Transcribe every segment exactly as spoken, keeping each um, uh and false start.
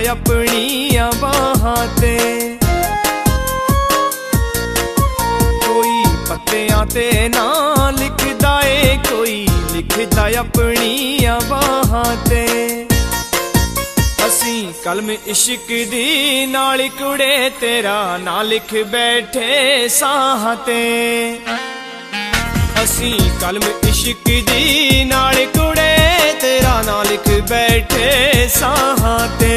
अपनियां बाहां ते। कोई पत्तियां ते ना लिखदा ए, कोई लिखदा अपनियां बाहां ते। असी कलम इश्क दी नाल कुड़े तेरा ना लिख बैठे साहां ते। असी कलम इश्क दी नाल कुड़े तेरा ना लिख बैठे साहां ते।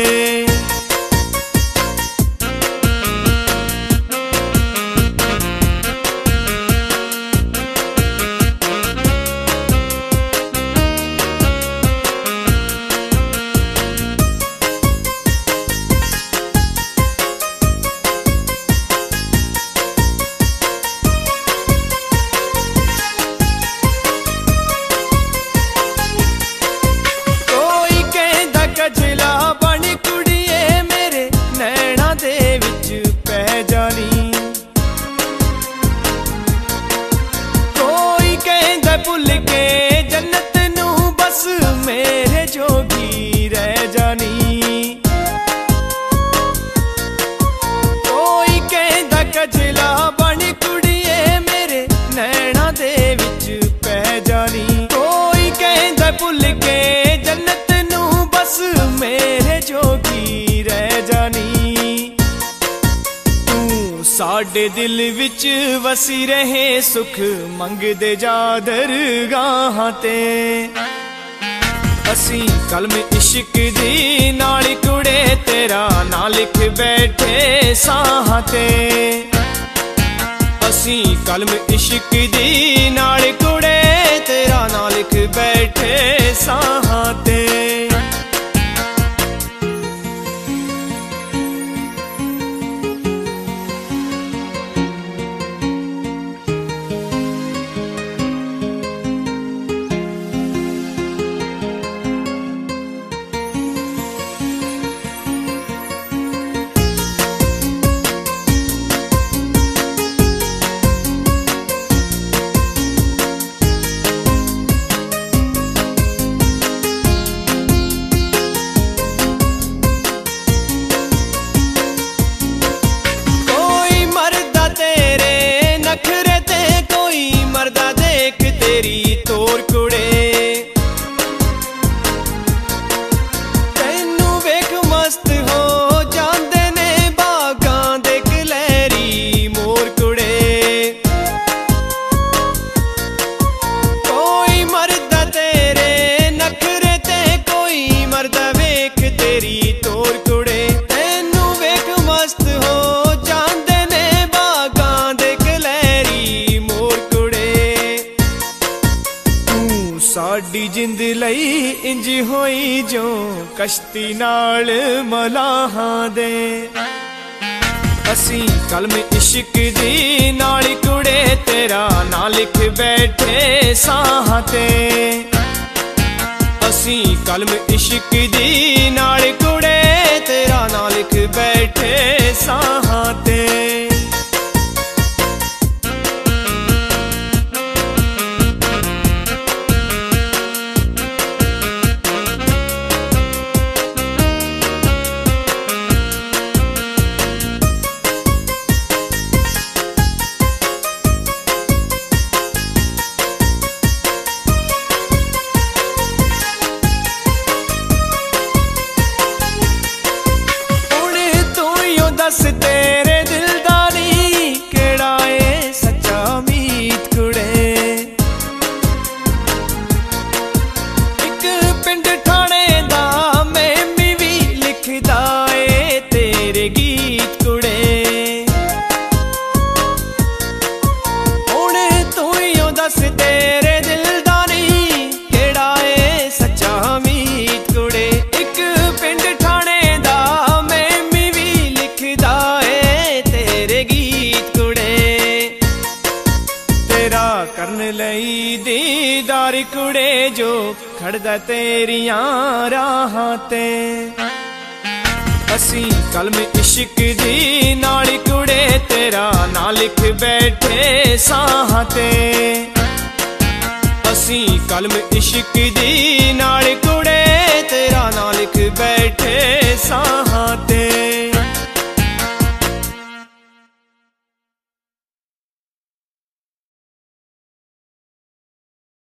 गजला बन कुड़िए मेरे नैना दे विच पै जानी। कोई कहंदा भुल के जन्नत नू बस मेरे जोगी रह जानी। कोई कहंदा गजला बन कुड़िए मेरे नैना दे विच पै जानी। कोई कहंदा भुल के जन्नत मेरे जोगी रह जानी। तू साडे दिल विच वसी रहे सुख मंगदे जा दरगाहां ते। असी कलम इश्क दी नाल कुड़े तेरा ना लिख बैठे साहां ते। असी कलम इश्क दी नाल कुड़े तेरा ना लिख बैठे साहां ते। तेरी तोर कुड़े तैनू वेख मस्त हो जांदे ने बागां दे कलैरी मोर कुड़े। कोई मरदा तेरे नखरे ते कोई मरदा वेख तेरी तोर कुड़े। तैनू वेख मस्त हो जांदे ने बागां दे कलैरी मोर कुड़े। साडी जिंद लई इंज होई जो कश्ती नाल मलाहां दे। असी कलम इश्क दी नाल कुड़े तेरा ना लिख बैठे साहां ते। असी कलम इश्क दी नाल कुड़े तेरा ना लिख बैठे साहां ते। दस तेरे दिलदारी केड़ा ए सच्चा मीत कुड़े। एक पिंड ठाणे दा मैं भी लिखदा ए तेरे गीत कुड़े। हुण तू ही दस तेरे दिलदारी केड़ा ए सच्चा मीत कुड़े। एक पिंड ठाणे दा करन लई दीदार कुड़े जो खड़दा तेरियां राहां ते। असी कलम इश्क दी नाल कुड़े तेरा ना लिख बैठे साहां ते। असी कलम इश्क दी नाल कुड़े तेरा ना लिख बैठे साहां